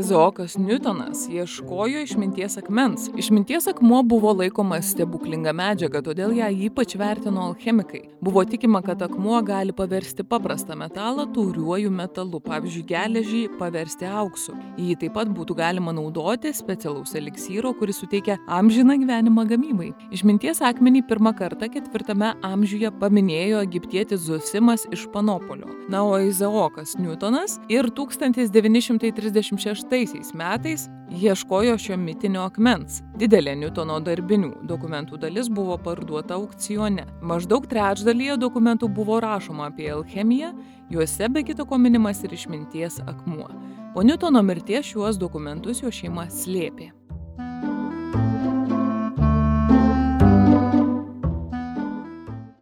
Izaokas Niutonas ieškojo išminties akmens. Išminties akmuo buvo laikomas stebuklinga medžiaga, todėl ją ypač vertino alchemikai. Buvo tikima, kad akmuo gali paversti paprastą metalą tauriuoju metalu, pavyzdžiui, geležį paversti auksu. Jį taip pat būtų galima naudoti specialaus eliksyro, kuris suteikia amžiną gyvenimą gamybai. Išminties akmenį pirmą kartą 4 amžiuje paminėjo egiptietis Zosimas iš Panopolio. Na, o Izaokas Niutonas ir 1936 metais ieškojo šio mitinio akmens. Didelė Niutono darbinių dokumentų dalis buvo parduota aukcione. Maždaug trečdalyje dokumentų buvo rašoma apie alchemiją, juose be kita ko minimas ir išminties akmuo. Po Niutono mirties šiuos dokumentus jo šeima slėpė.